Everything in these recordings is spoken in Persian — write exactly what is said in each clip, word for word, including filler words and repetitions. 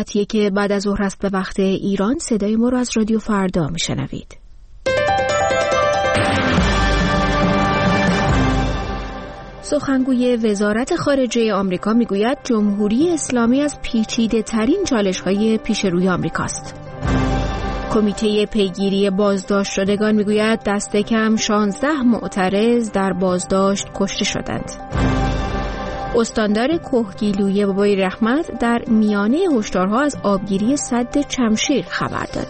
ساعت یک بعد از ظهر است به وقت ایران. صدای ما رو از رادیو فردا میشنوید. سخنگوی وزارت خارجه آمریکا میگوید جمهوری اسلامی از پیچیده ترین چالش‌های پیش روی آمریکاست. کمیته پیگیری بازداشت شدگان میگوید دست کم شانزده معترض در بازداشت کشته شدند. استاندار کهگیلویه بابای رحمت در میانه هشدارها از آبگیری سد چمشیر خبر داد.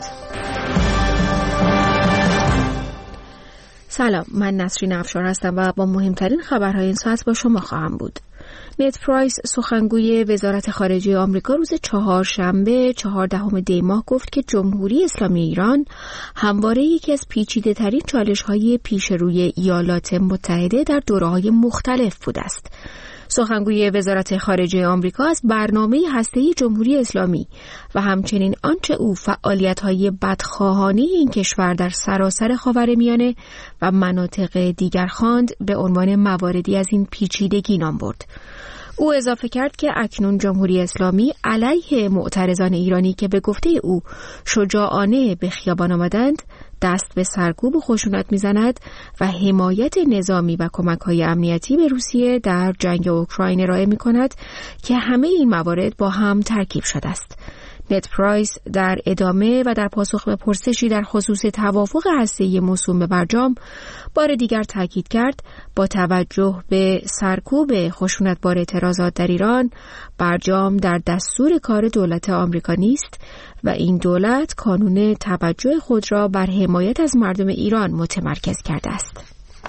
سلام، من نسرین افشار هستم و با مهمترین خبرهای این ساعت با شما خواهم بود. نت پرایس سخنگوی وزارت خارجه آمریکا روز چهارشنبه چهاردهم دی ماه گفت که جمهوری اسلامی ایران همواره یکی از پیچیده ترین چالش‌های پیش روی ایالات متحده در دوره‌های مختلف بوده است. سخنگوی وزارت خارجه آمریکا از برنامه هسته‌ای جمهوری اسلامی و همچنین آنچه او فعالیت‌های بدخواهانه این کشور در سراسر خاورمیانه و مناطق دیگر خواند به عنوان مواردی از این پیچیدگی نام برد. او اضافه کرد که اکنون جمهوری اسلامی علیه معترضان ایرانی که به گفته او شجاعانه به خیابان آمدند دست به سرکوب و خشونت میزند و حمایت نظامی و کمک‌های امنیتی به روسیه در جنگ اوکراین ارائه می‌کند که همه این موارد با هم ترکیب شده است. نت پرایس در ادامه و در پاسخ به پرسشی در خصوص توافق هسته‌ای موسوم به برجام بار دیگر تاکید کرد با توجه به سرکوب خشونتبار اعتراضات در ایران، برجام در دستور کار دولت آمریکا نیست و این دولت کانون توجه خود را بر حمایت از مردم ایران متمرکز کرده است.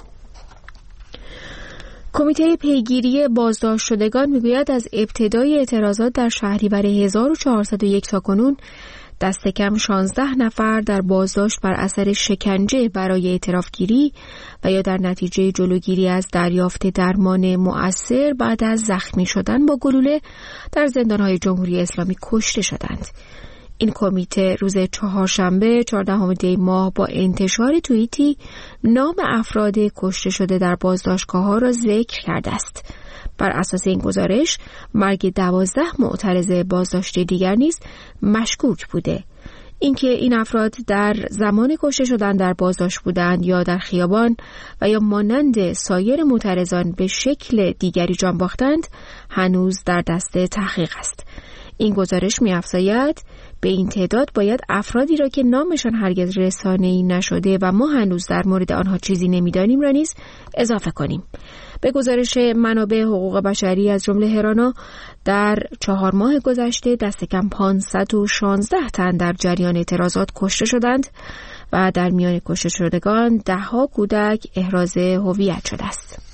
کمیته پیگیری بازداشت شدگان میگوید از ابتدای اعتراضات در شهریور هزار و چهارصد و یک تا کنون دست کم شانزده نفر در بازداشت بر اثر شکنجه برای اعترافگیری و یا در نتیجه جلوگیری از دریافت درمان مؤثر بعد از زخمی شدن با گلوله در زندان‌های جمهوری اسلامی کشته شدند. این کمیته روز چهارشنبه چهاردهم دی ماه با انتشار توییتی نام افراد کشته شده در بازداشتگاه‌ها را ذکر کرده است. بر اساس این گزارش مرگ دوازده معترض بازداشتی دیگر نیز مشکوک بوده. اینکه این افراد در زمان کشته شدن در بازداشت بودند یا در خیابان و یا مانند سایر معترضان به شکل دیگری جان باختند هنوز در دست تحقیق است. این گزارش می‌افزاید به این تعداد باید افرادی را که نامشان هرگز رسانه‌ای نشده و ما هنوز در مورد آنها چیزی نمی‌دانیم را نیز اضافه کنیم. به گزارش منابع حقوق بشری از جمله هرانا در چهار ماه گذشته دست کم پانصد و شانزده تن در جریان اعتراضات کشته شدند و در میان کشته شدگان ده‌ها کودک احراز هویت شده است.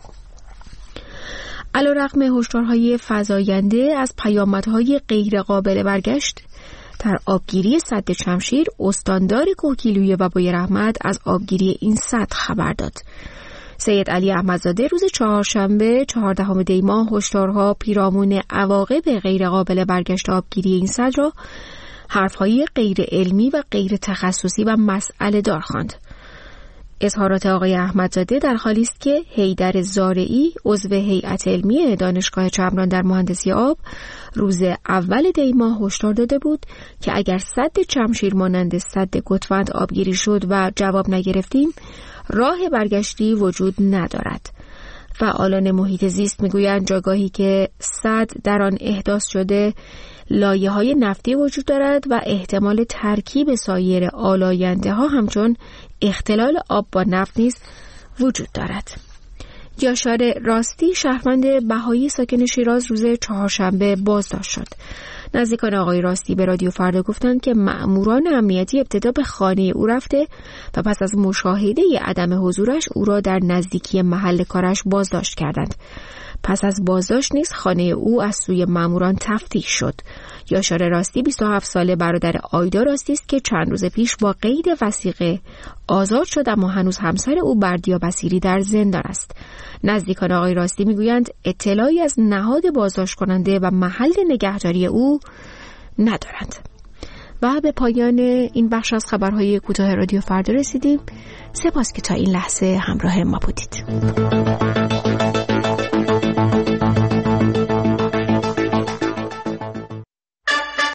علیرغم هشدارهای فزاینده از پیامدهای غیر قابل برگشت در آبگیری سد چمشیر، استاندار کهگیلویه بابای رحمت از آبگیری این سد خبر داد. سید علی احمدزاده روز چهارشنبه چهاردهم دی ماه هشدارها پیرامون عواقب غیر قابل برگشت آبگیری این سد را حرفهای غیر علمی و غیر تخصصی و مسئله دار خواند. اظهارات آقای احمدزاده در حالی است که حیدر زارعی عضو هیئت علمی دانشگاه چمران در مهندسی آب روز اول دی ماه هشدار داده بود که اگر سد چمشیر مانند سد گتوند آبگیری شد و جواب نگرفتیم راه برگشتی وجود ندارد. فعالان محیط زیست میگویند جاگاهی که سد در آن احداث شده لایه‌های نفتی وجود دارد و احتمال ترکیب سایر آلاینده ها همچون اختلال آب با نفت نیز وجود دارد. یاشار راستی شهروند بهایی ساکن شیراز روز چهارشنبه بازداشت شد. نزدیکان آقای راستی به رادیو فردا گفتند که مأموران امنیتی ابتدا به خانه او رفته و پس از مشاهده عدم حضورش او را در نزدیکی محل کارش بازداشت کردند. پس از بازداشت نیز خانه او از سوی مأموران تفتیش شد. یاشار راستی بیست و هفت ساله برادر آیدا راستی است که چند روز پیش با قید وثیقه آزاد شد اما هنوز همسر او بردیا بصیری در زندان است. نزدیکان آقای راستی میگویند اطلاعی از نهاد بازداشت کننده و محل نگهداری او ندارند. و به پایان این بخش از خبرهای کوتاه رادیو فردا رسیدیم. سپاس که تا این لحظه همراه ما بودید.